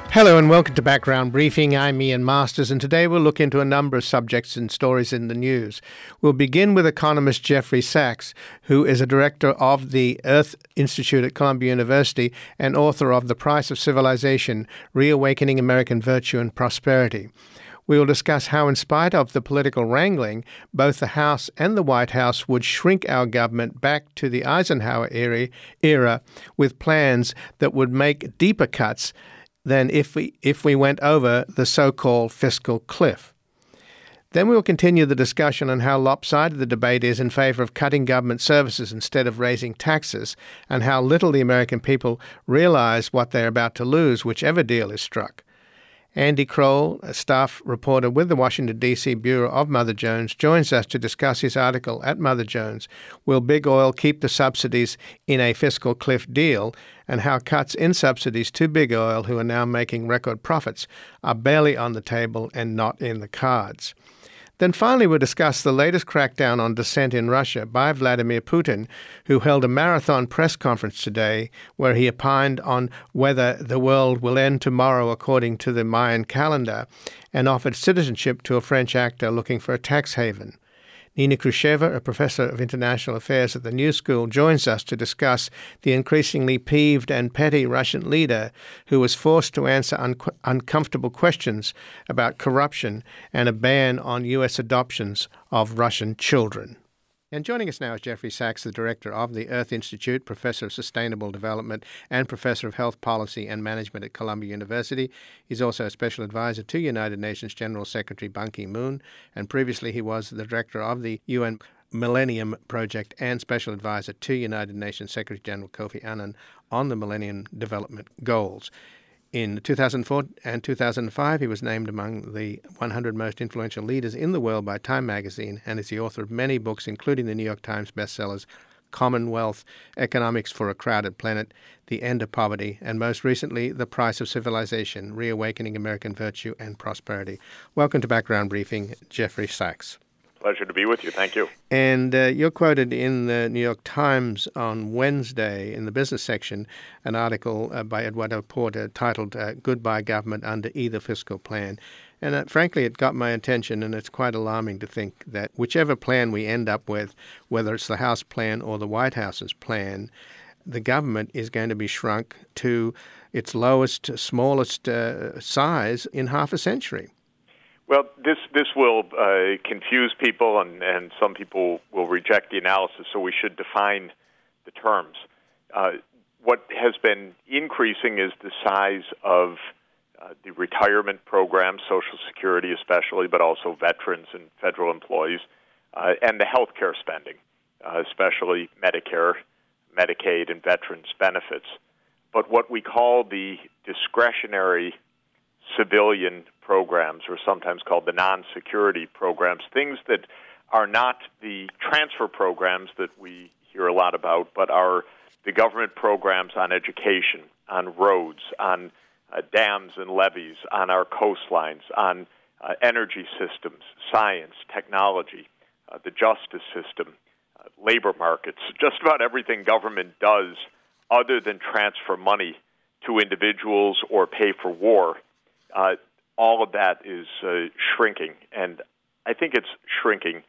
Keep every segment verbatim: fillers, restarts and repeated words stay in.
Hello and welcome to Background Briefing. I'm Ian Masters, and today we'll look into a number of subjects and stories in the news. We'll begin with economist Jeffrey Sachs, who is a director of the Earth Institute at Columbia University and author of The Price of Civilization, Reawakening American Virtue and Prosperity. We will discuss how, in spite of the political wrangling, both the House and the White House would shrink our government back to the Eisenhower era, era with plans that would make deeper cuts than if we if we went over the so-called fiscal cliff. Then we will continue the discussion on how lopsided the debate is in favor of cutting government services instead of raising taxes, and how little the American people realize what they're about to lose, whichever deal is struck. Andy Kroll, a staff reporter with the Washington, D C Bureau of Mother Jones, joins us to discuss his article at Mother Jones, Will Big Oil Keep the Subsidies in a Fiscal Cliff Deal?, and how cuts in subsidies to Big Oil, who are now making record profits, are barely on the table and not in the cards. Then finally we'll discuss the latest crackdown on dissent in Russia by Vladimir Putin, who held a marathon press conference today where he opined on whether the world will end tomorrow according to the Mayan calendar and offered citizenship to a French actor looking for a tax haven. Nina Khrushcheva, a professor of international affairs at the New School, joins us to discuss the increasingly peeved and petty Russian leader who was forced to answer un- uncomfortable questions about corruption and a ban on U S adoptions of Russian children. And joining us now is Jeffrey Sachs, the director of the Earth Institute, professor of sustainable development, and professor of health policy and management at Columbia University. He's also a special advisor to United Nations General Secretary Ban Ki-moon, and previously he was the director of the U N Millennium Project and special advisor to United Nations Secretary General Kofi Annan on the Millennium Development Goals. In two thousand four and two thousand five, he was named among the one hundred most influential leaders in the world by Time magazine and is the author of many books, including the New York Times bestsellers Commonwealth, Economics for a Crowded Planet, The End of Poverty, and most recently, The Price of Civilization, Reawakening American Virtue and Prosperity. Welcome to Background Briefing, Jeffrey Sachs. Pleasure to be with you. Thank you. And uh, you're quoted in the New York Times on Wednesday in the business section, an article uh, by Eduardo Porter titled uh, Goodbye Government Under Either Fiscal Plan. And uh, frankly, it got my attention, and it's quite alarming to think that whichever plan we end up with, whether it's the House plan or the White House's plan, the government is going to be shrunk to its lowest, smallest uh, size in half a century. Well, this this will uh, confuse people, and, and some people will reject the analysis, so we should define the terms. Uh, what has been increasing is the size of uh, the retirement programs, Social Security especially, but also veterans and federal employees, uh, and the health care spending, uh, especially Medicare, Medicaid, and veterans benefits. But what we call the discretionary civilian programs, or sometimes called the non-security programs, things that are not the transfer programs that we hear a lot about, but are the government programs on education, on roads, on uh, dams and levees, on our coastlines, on uh, energy systems, science, technology, uh, the justice system, uh, labor markets, just about everything government does other than transfer money to individuals or pay for war. Uh, all of that is uh, shrinking, and I think it's shrinking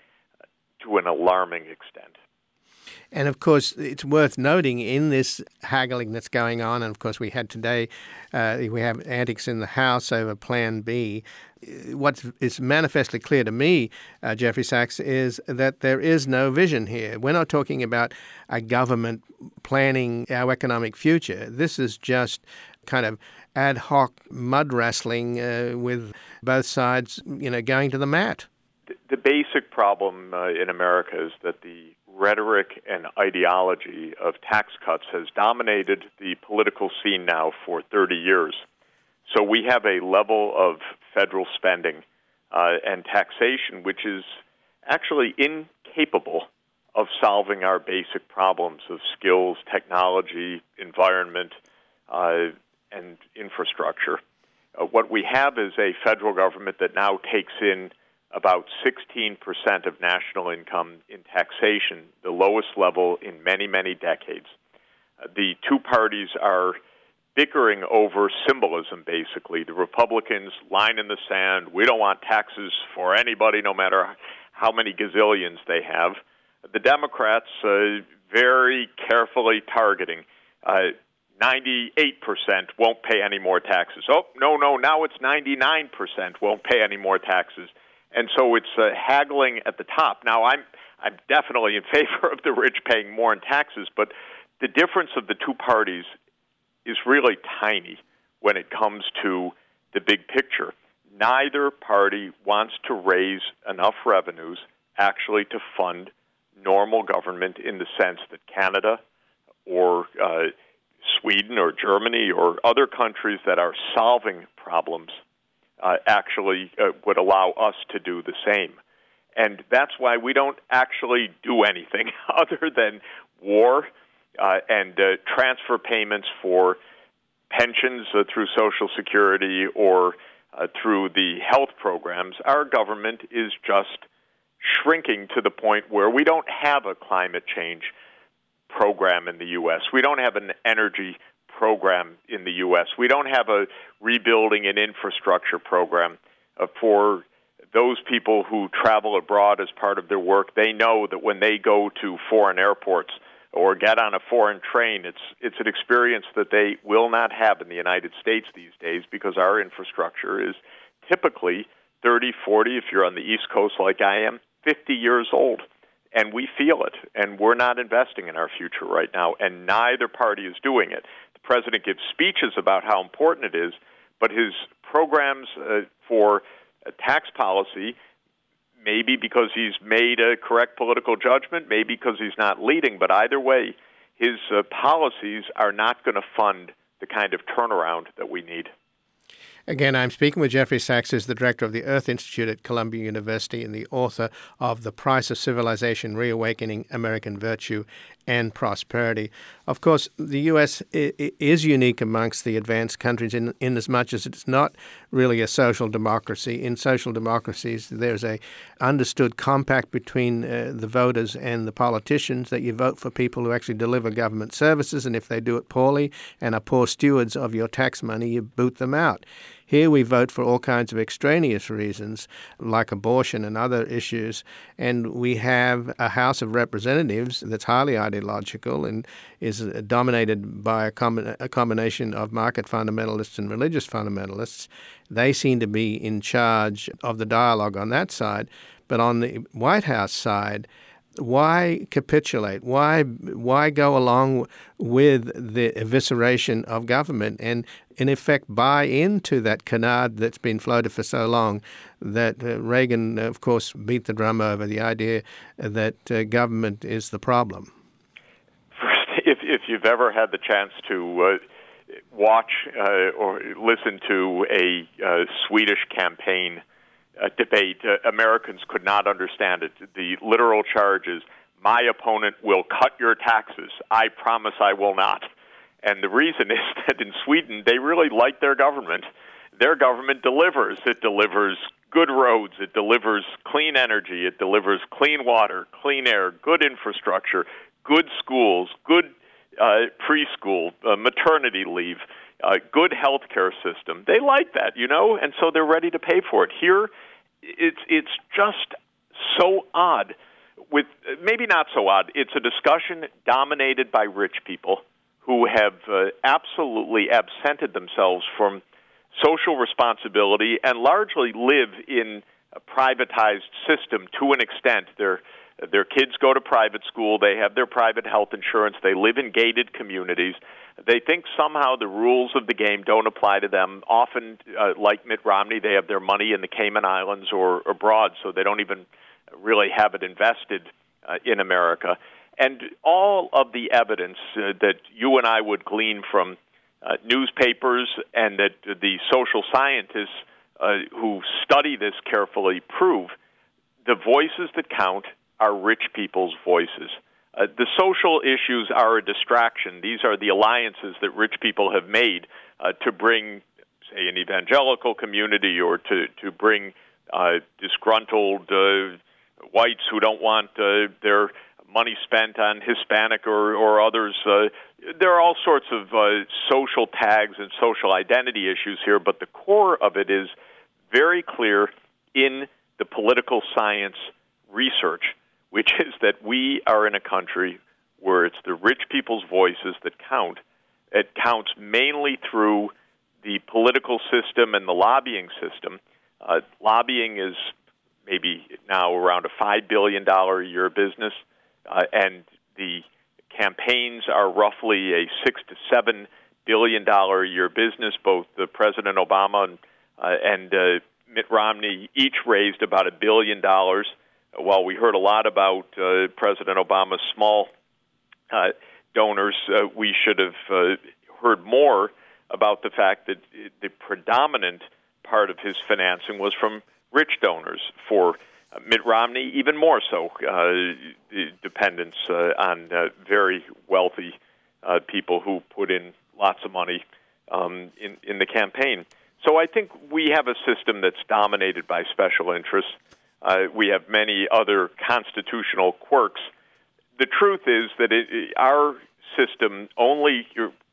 to an alarming extent. And, of course, it's worth noting in this haggling that's going on, and, of course, we had today, uh, we have antics in the House over Plan B. What is manifestly clear to me, uh, Jeffrey Sachs, is that there is no vision here. We're not talking about a government planning our economic future. This is just kind of ad hoc mud wrestling uh, with both sides, you know, going to the mat. The, the basic problem uh, in America is that the rhetoric and ideology of tax cuts has dominated the political scene now for thirty years. So we have a level of federal spending uh, and taxation which is actually incapable of solving our basic problems of skills, technology, environment, uh, and infrastructure. Uh, what we have is a federal government that now takes in about sixteen percent of national income in taxation, the lowest level in many, many decades. Uh, the two parties are bickering over symbolism, basically. The Republicans, line in the sand, we don't want taxes for anybody, no matter how many gazillions they have. The Democrats, uh, very carefully targeting. Uh, ninety-eight percent won't pay any more taxes. Oh, no, no, now it's ninety-nine percent won't pay any more taxes. And so it's uh, haggling at the top. Now, I'm I'm definitely in favor of the rich paying more in taxes, but the difference of the two parties is really tiny when it comes to the big picture. Neither party wants to raise enough revenues actually to fund normal government in the sense that Canada or uh, Sweden or Germany or other countries that are solving problems uh, actually uh, would allow us to do the same. And that's why we don't actually do anything other than war uh, and uh, transfer payments for pensions uh, through Social Security or uh, through the health programs. Our government is just shrinking to the point where we don't have a climate change program in the U S. We don't have an energy program in the U S. We don't have a rebuilding and infrastructure program uh, for those people who travel abroad as part of their work. They know that when they go to foreign airports or get on a foreign train, it's it's an experience that they will not have in the United States these days because our infrastructure is typically thirty, forty, if you're on the East Coast like I am, fifty years old. And we feel it, and we're not investing in our future right now, and neither party is doing it. The president gives speeches about how important it is, but his programs uh, for uh, tax policy, maybe because he's made a correct political judgment, maybe because he's not leading, but either way, his uh, policies are not going to fund the kind of turnaround that we need. Again, I'm speaking with Jeffrey Sachs, who's the director of the Earth Institute at Columbia University and the author of The Price of Civilization, Reawakening American Virtue and Prosperity. Of course, the U S is unique amongst the advanced countries in, in as much as it's not really a social democracy. In social democracies, there's a understood compact between uh, the voters and the politicians that you vote for people who actually deliver government services, and if they do it poorly and are poor stewards of your tax money, you boot them out. Here we vote for all kinds of extraneous reasons, like abortion and other issues, and we have a House of Representatives that's highly ideological and is dominated by a, com- a combination of market fundamentalists and religious fundamentalists. They seem to be in charge of the dialogue on that side, but on the White House side, why capitulate? Why why go along with the evisceration of government and, in effect, buy into that canard that's been floated for so long that uh, Reagan, of course, beat the drum over the idea that uh, government is the problem? First, if, if you've ever had the chance to uh, watch uh, or listen to a uh, Swedish campaign Uh, debate, uh, Americans could not understand it. The literal charge is, my opponent will cut your taxes. I promise I will not. And the reason is that in Sweden, they really like their government. Their government delivers. It delivers good roads. It delivers clean energy. It delivers clean water, clean air, good infrastructure, good schools, good uh, preschool, uh, maternity leave, uh, good health care system. They like that, you know, and so they're ready to pay for it. Here, it's it's just so odd. With maybe not so odd. It's a discussion dominated by rich people who have uh, absolutely absented themselves from social responsibility and largely live in a privatized system to an extent. Their their kids go to private school. They have their private health insurance. They live in gated communities. They think somehow the rules of the game don't apply to them. Often, uh, like Mitt Romney, they have their money in the Cayman Islands or abroad, so they don't even really have it invested uh, in America. And all of the evidence uh, that you and I would glean from uh, newspapers and that the social scientists uh, who study this carefully prove the voices that count are rich people's voices. Uh, the social issues are a distraction. These are the alliances that rich people have made uh, to bring, say, an evangelical community or to, to bring uh, disgruntled uh, whites who don't want uh, their money spent on Hispanic or, or others. Uh, there are all sorts of uh, social tags and social identity issues here, but the core of it is very clear in the political science research, which is that we are in a country where it's the rich people's voices that count. It counts mainly through the political system and the lobbying system. Uh, lobbying is maybe now around a five billion dollars a year business, uh, and the campaigns are roughly a six to seven billion dollars a year business. Both uh, President Obama and, uh, and uh, Mitt Romney each raised about a billion dollars. While we heard a lot about uh, President Obama's small uh, donors, uh, we should have uh, heard more about the fact that the predominant part of his financing was from rich donors. For uh, Mitt Romney, even more so, uh, dependence uh, on uh, very wealthy uh, people who put in lots of money um, in, in the campaign. So I think we have a system that's dominated by special interests. Uh, we have many other constitutional quirks. The truth is that it, it, our system only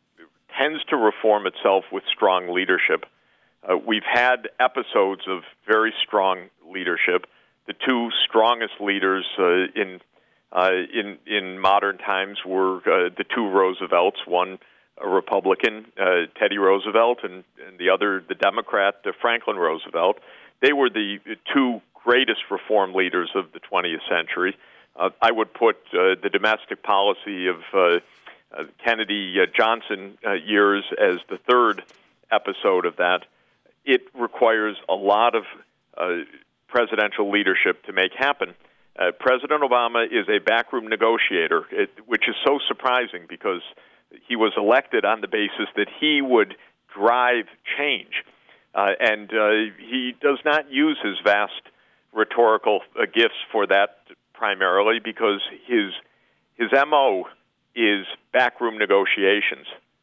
tends to reform itself with strong leadership. Uh, we've had episodes of very strong leadership. The two strongest leaders uh, in uh, in in modern times were uh, the two Roosevelts. One a Republican, uh, Teddy Roosevelt, and, and the other the Democrat, uh, Franklin Roosevelt. They were the two greatest reform leaders of the twentieth century. Uh, I would put uh, the domestic policy of uh, uh, Kennedy uh, Johnson uh, years as the third episode of that. It requires a lot of uh, presidential leadership to make happen. Uh, President Obama is a backroom negotiator, it, which is so surprising because he was elected on the basis that he would drive change. Uh, and uh, he does not use his vast rhetorical uh, gifts for that primarily because his his M O is backroom negotiations.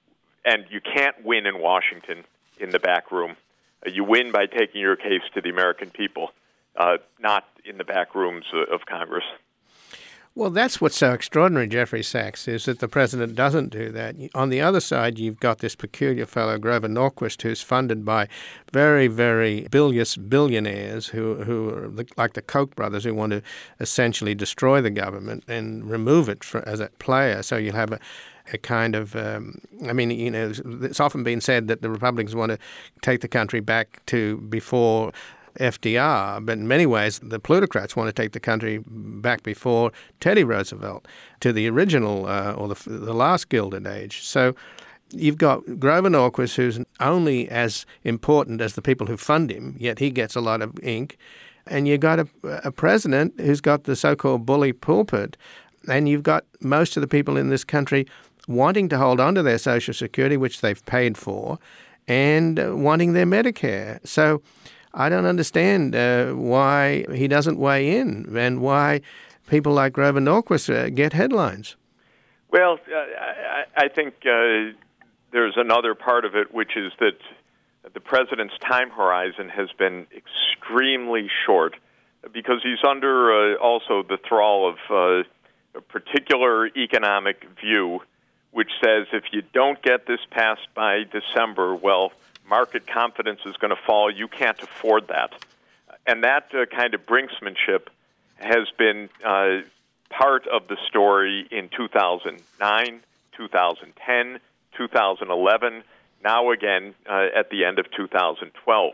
And you can't win in Washington in the back room. Uh, you win by taking your case to the American people, uh, not in the back rooms uh, of Congress. Well, that's what's so extraordinary, Jeffrey Sachs, is that the president doesn't do that. On the other side, you've got this peculiar fellow, Grover Norquist, who's funded by very, very bilious billionaires who, who are the, like the Koch brothers, who want to essentially destroy the government and remove it for, as a player. So you'll have a, a kind of, um, I mean, you know, it's often been said that the Republicans want to take the country back to before F D R, but in many ways the plutocrats want to take the country back before Teddy Roosevelt to the original uh, or the, the last Gilded Age. So you've got Grover Norquist, who's only as important as the people who fund him, yet he gets a lot of ink. And you've got a, a president who's got the so-called bully pulpit, and you've got most of the people in this country wanting to hold on to their Social Security, which they've paid for, and uh, wanting their Medicare. So I don't understand uh, why he doesn't weigh in and why people like Grover Norquist uh, get headlines. Well, uh, I, I think uh, there's another part of it, which is that the president's time horizon has been extremely short because he's under uh, also the thrall of uh, a particular economic view, which says if you don't get this passed by December, well, market confidence is going to fall. You can't afford that. And that uh, kind of brinksmanship has been uh, part of the story in two thousand nine, two thousand ten, two thousand eleven, now again uh, at the end of two thousand twelve.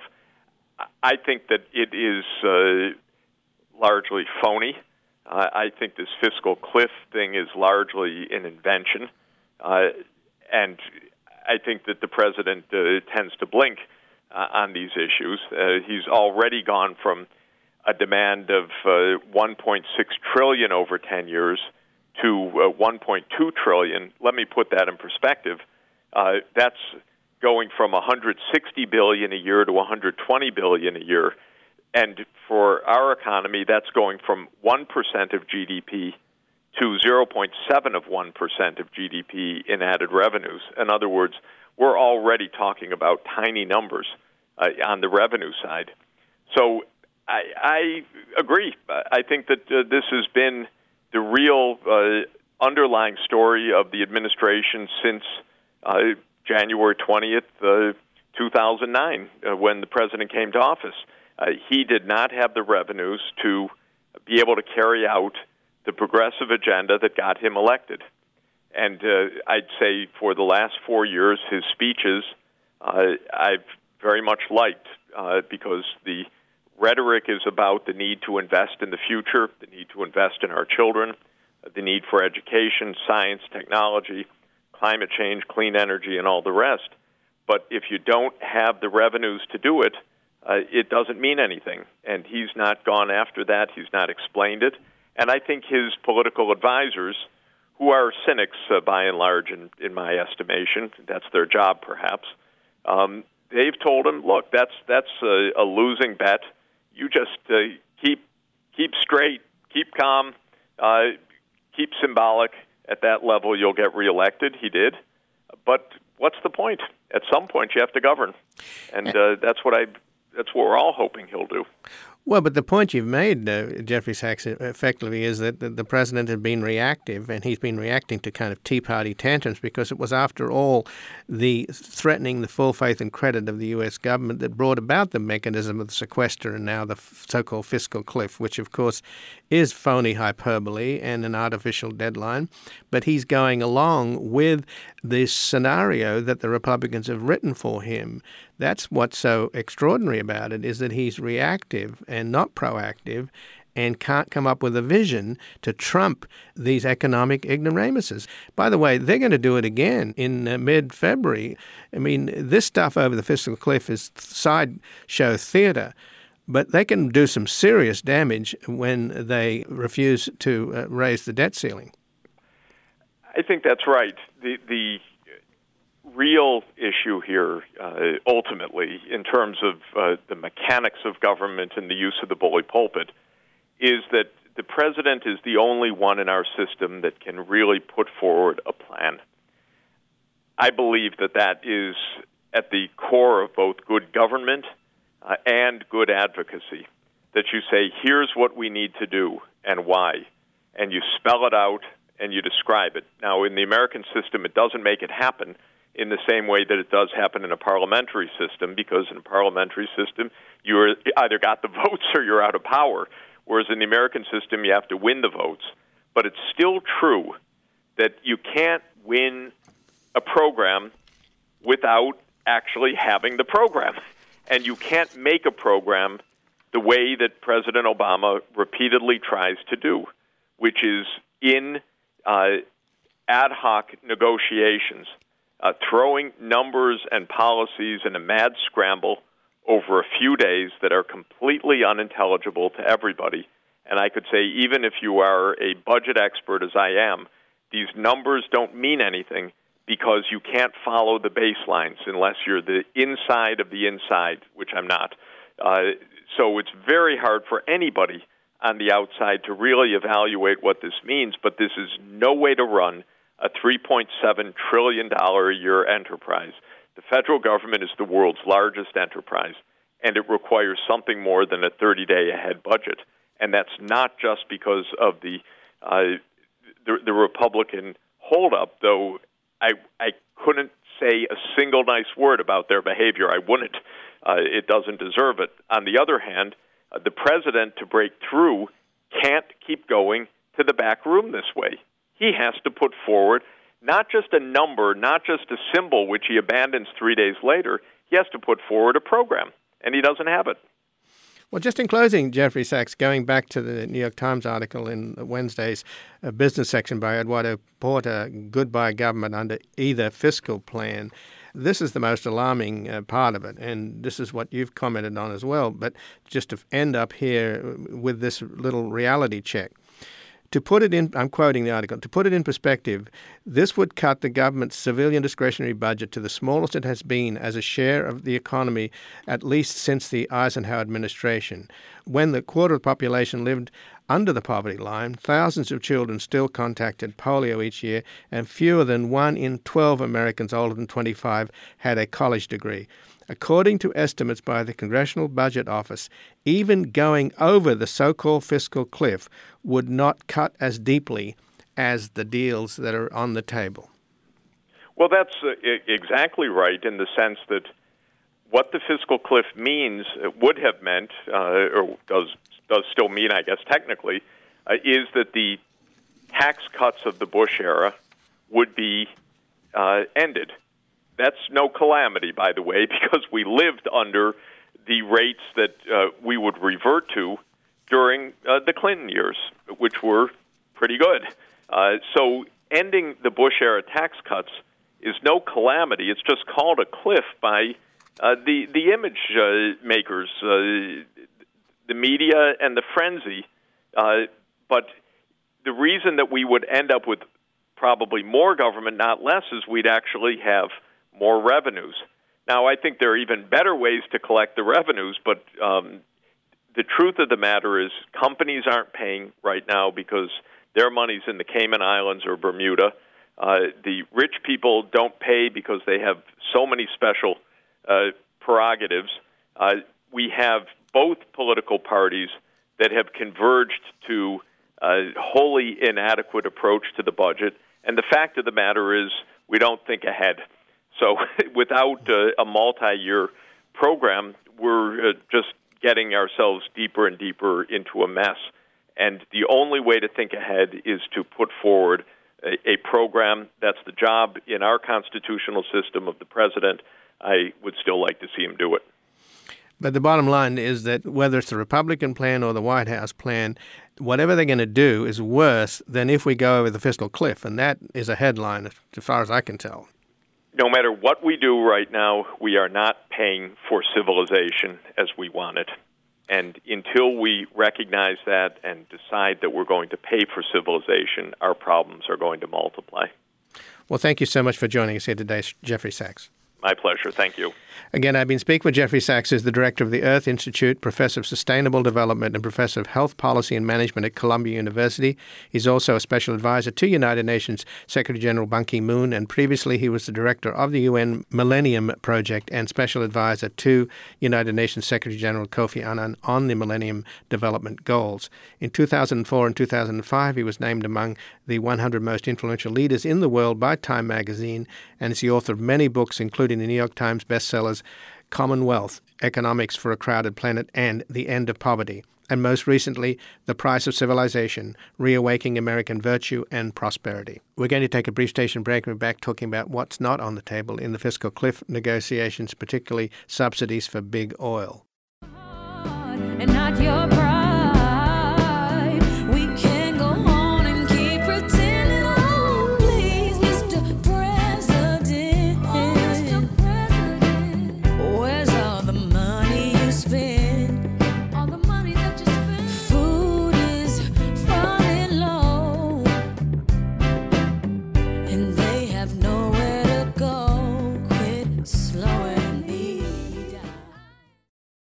I think that it is uh, largely phony. Uh, I think this fiscal cliff thing is largely an invention. Uh, and I think that the president uh, tends to blink uh, on these issues. Uh, he's already gone from a demand of uh, one point six trillion dollars over ten years to uh, one point two trillion dollars. Let me put that in perspective. Uh, that's going from one hundred sixty billion dollars a year to one hundred twenty billion dollars a year. And for our economy, that's going from one percent of G D P to zero point seven of one percent of G D P in added revenues. In other words, we're already talking about tiny numbers uh, on the revenue side. So I, I agree. I think that uh, this has been the real uh, underlying story of the administration since uh, January twentieth, uh, two thousand nine, uh, when the president came to office. Uh, he did not have the revenues to be able to carry out the progressive agenda that got him elected. And uh, I'd say for the last four years, his speeches uh, I've very much liked uh, because the rhetoric is about the need to invest in the future, the need to invest in our children, the need for education, science, technology, climate change, clean energy, and all the rest. But if you don't have the revenues to do it, uh, it doesn't mean anything. And he's not gone after that. He's not explained it. And I think his political advisors, who are cynics uh, by and large, in, in my estimation, that's their job perhaps, um, they've told him, look, that's that's a, a losing bet. You just uh, keep keep straight, keep calm, uh, keep symbolic. At that level, you'll get reelected. He did. But what's the point? At some point, you have to govern. And uh, that's what I that's what we're all hoping he'll do. Well, but the point you've made, uh, Jeffrey Sachs, effectively is that the, the president had been reactive, and he's been reacting to kind of Tea Party tantrums because it was, after all, the threatening the full faith and credit of the U S government that brought about the mechanism of the sequester and now the f- so-called fiscal cliff, which, of course, is phony hyperbole and an artificial deadline. But he's going along with this scenario that the Republicans have written for him. That's what's so extraordinary about it, is that he's reactive and not proactive and can't come up with a vision to trump these economic ignoramuses. By the way, they're going to do it again in uh, mid-February. I mean, this stuff over the fiscal cliff is sideshow theater, but they can do some serious damage when they refuse to uh, raise the debt ceiling. I think that's right. The the real issue here, uh, ultimately, in terms of uh, the mechanics of government and the use of the bully pulpit, is that the president is the only one in our system that can really put forward a plan. I believe that that is at the core of both good government uh, and good advocacy, that you say, here's what we need to do and why, and you spell it out and you describe it. Now, in the American system, it doesn't make it happen in the same way that it does happen in a parliamentary system, because in a parliamentary system, you either got the votes or you're out of power, whereas in the American system, you have to win the votes. But it's still true that you can't win a program without actually having the program. And you can't make a program the way that President Obama repeatedly tries to do, which is in uh, ad hoc negotiations, uh, throwing numbers and policies in a mad scramble over a few days that are completely unintelligible to everybody. And I could say, even if you are a budget expert, as I am, these numbers don't mean anything because you can't follow the baselines unless you're the inside of the inside, which I'm not. Uh, so it's very hard for anybody on the outside to really evaluate what this means, but this is no way to run a three point seven trillion dollars a year enterprise. The federal government is the world's largest enterprise, and it requires something more than a thirty-day ahead budget. And that's not just because of the uh, the, the Republican holdup, though I, I couldn't say a single nice word about their behavior. I wouldn't. Uh, it doesn't deserve it. On the other hand, uh, the president, to break through, can't keep going to the back room this way. He has to put forward not just a number, not just a symbol, which he abandons three days later. He has to put forward a program, and he doesn't have it. Well, just in closing, Jeffrey Sachs, going back to the New York Times article in Wednesday's uh, business section by Eduardo Porter, Goodbye Government Under Either Fiscal Plan, this is the most alarming uh, part of it, and this is what you've commented on as well. But just to end up here with this little reality check. To put it in, I'm quoting the article, to put it in perspective, this would cut the government's civilian discretionary budget to the smallest it has been as a share of the economy, at least since the Eisenhower administration. When the quarter of the population lived under the poverty line, thousands of children still contracted polio each year, and fewer than one in twelve Americans older than twenty-five had a college degree. According to estimates by the Congressional Budget Office, even going over the so-called fiscal cliff would not cut as deeply as the deals that are on the table. Well, that's uh, exactly right in the sense that what the fiscal cliff means, would have meant, uh, or does does still mean, I guess, technically, uh, is that the tax cuts of the Bush era would be uh, ended. That's no calamity, by the way, because we lived under the rates that uh, we would revert to during uh, the Clinton years, which were pretty good. Uh, so ending the Bush-era tax cuts is no calamity. It's just called a cliff by uh, the, the image uh, makers, uh, the media, and the frenzy. Uh, but the reason that we would end up with probably more government, not less, is we'd actually have more revenues. Now, I think there are even better ways to collect the revenues, but um, the truth of the matter is companies aren't paying right now because their money's in the Cayman Islands or Bermuda. Uh, the rich people don't pay because they have so many special uh, prerogatives. Uh, we have both political parties that have converged to a wholly inadequate approach to the budget, and the fact of the matter is we don't think ahead. So without uh, a multi-year program, we're uh, just getting ourselves deeper and deeper into a mess. And the only way to think ahead is to put forward a, a program. That's the job in our constitutional system of the president. I would still like to see him do it. But the bottom line is that whether it's the Republican plan or the White House plan, whatever they're going to do is worse than if we go over the fiscal cliff. And that is a headline as far as I can tell. No matter what we do right now, we are not paying for civilization as we want it. And until we recognize that and decide that we're going to pay for civilization, our problems are going to multiply. Well, thank you so much for joining us here today, Jeffrey Sachs. My pleasure. Thank you. Again, I've been speaking with Jeffrey Sachs, who's the director of the Earth Institute, professor of sustainable development, and professor of health policy and management at Columbia University. He's also a special advisor to United Nations Secretary General Ban Ki-moon, and previously he was the director of the U N Millennium Project and special advisor to United Nations Secretary General Kofi Annan on the Millennium Development Goals. In two thousand four and two thousand five, he was named among the one hundred most influential leaders in the world by Time magazine, and is the author of many books, including the New York Times bestsellers Commonwealth, Economics for a Crowded Planet, and The End of Poverty, and most recently, The Price of Civilization, Reawakening American Virtue and Prosperity. We're going to take a brief station break and we're back talking about what's not on the table in the fiscal cliff negotiations, particularly subsidies for big oil. And not your